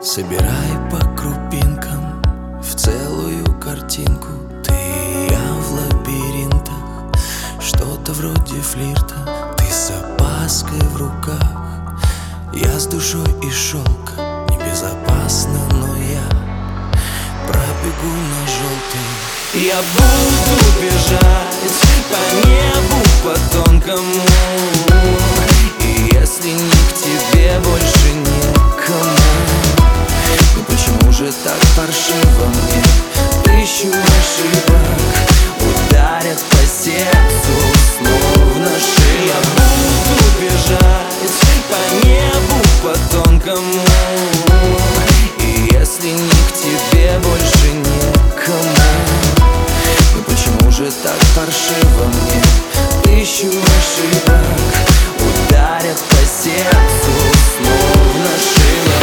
Собирай по крупинкам в целую картинку. Ты и я в лабиринтах, что-то вроде флирта. Ты с опаской в руках, я с душой из шелка. Небезопасно, но я пробегу на желтый. Я буду бежать по небу, по тонкому. И если не к тебе, больше некому. Ну почему же так паршиво мне? Тысячу ошибок ударят по сердцу, словно шея. Я буду бежать по небу, по тонкому. И если не к тебе, больше некому. Ну почему же так паршиво мне? Тысячу ошибок ударят по сердцу, словно шило.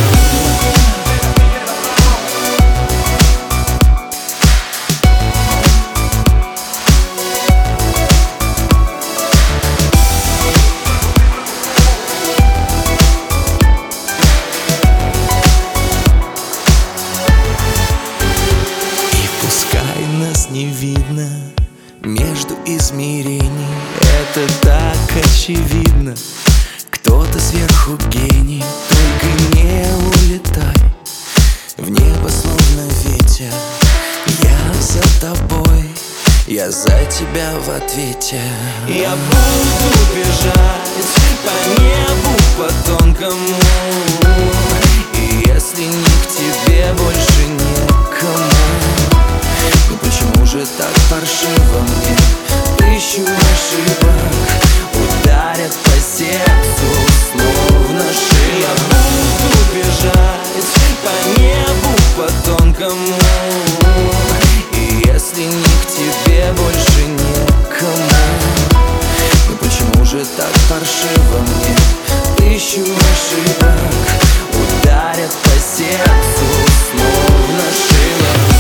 Нас не видно между измерений. Это так очевидно. Кто-то сверху гений. Только не улетай в небо, словно ветер. Я за тобой, я за тебя в ответе. Я буду бежать по небу, по тонкому. И если не к тебе, больше некому. Ну почему же так паршиво мне? Тысячу ошибок ударят по сердцу, словно шея. Я буду бежать по небу, по тонкому. И если не к тебе, больше некому. Ну почему же так паршиво мне? Тысячу ошибок ударят по сердцу, словно шило.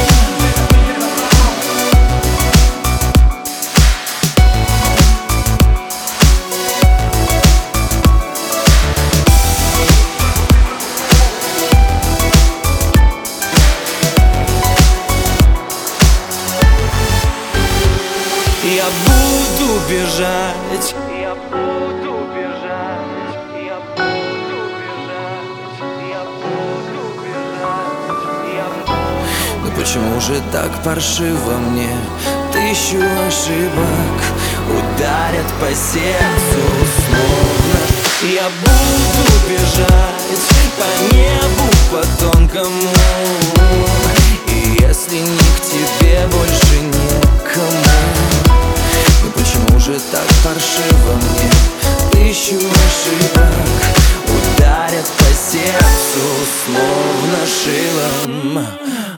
Я буду бежать, я буду бежать, я буду бежать, я буду бежать, я буду. Ну почему же так паршиво мне? Тысячу ошибок ударят по сердцу, словно. Я буду бежать по небу, по тонкому. И если не к тебе, больше некому. Ну почему же так паршиво мне? Тысячу ошибок ударят по сердцу, словно шилом.